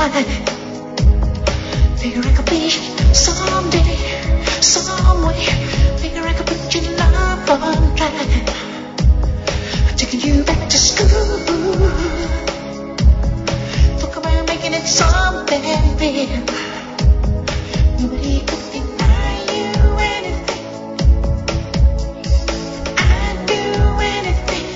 Figure I could be someday, some way. Figure I could put your love on track. Taking you back to school. Talk about making it something real. Nobody could deny you anything. I'd do anything.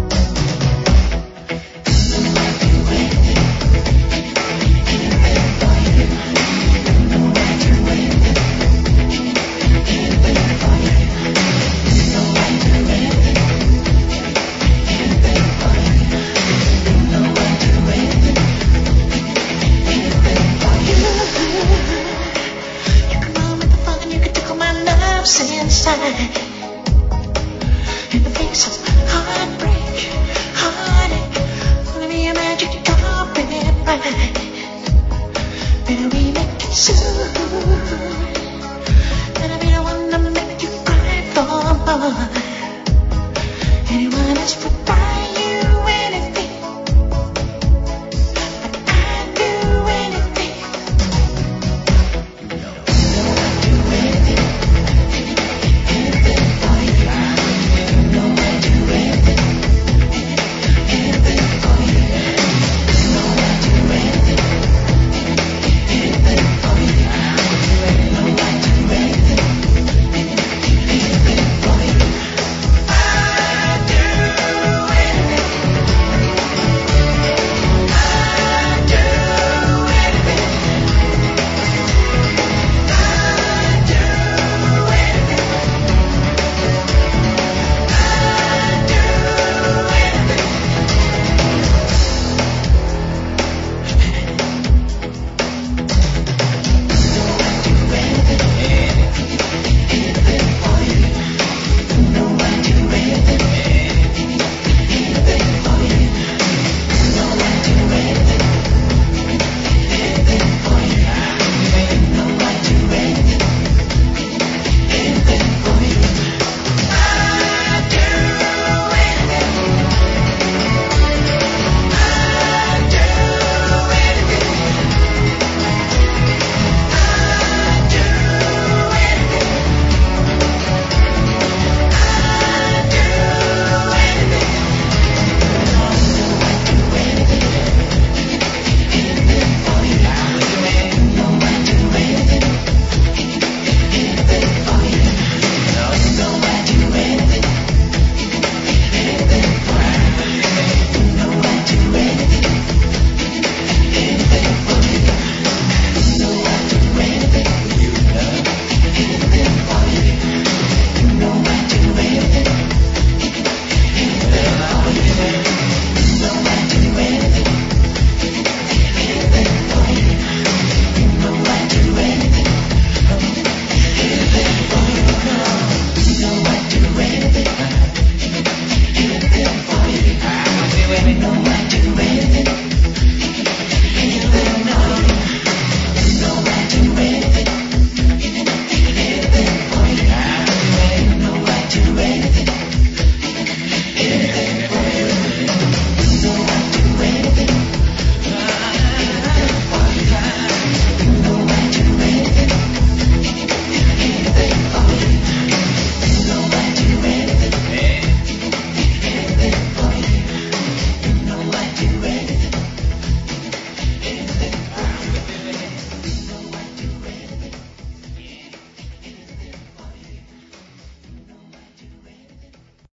I'd do anything. Anything for you. I'd do anything. Anything for you. I'd do anything. Anything for you. I'd do anything. Anything for you. You can run with the fun, you can tickle my nerves inside. In the face of heartbreak, heartache, wanna be a magic carpet ride. Better we make it soon. Better be the one to make you cry for more. Anyone else would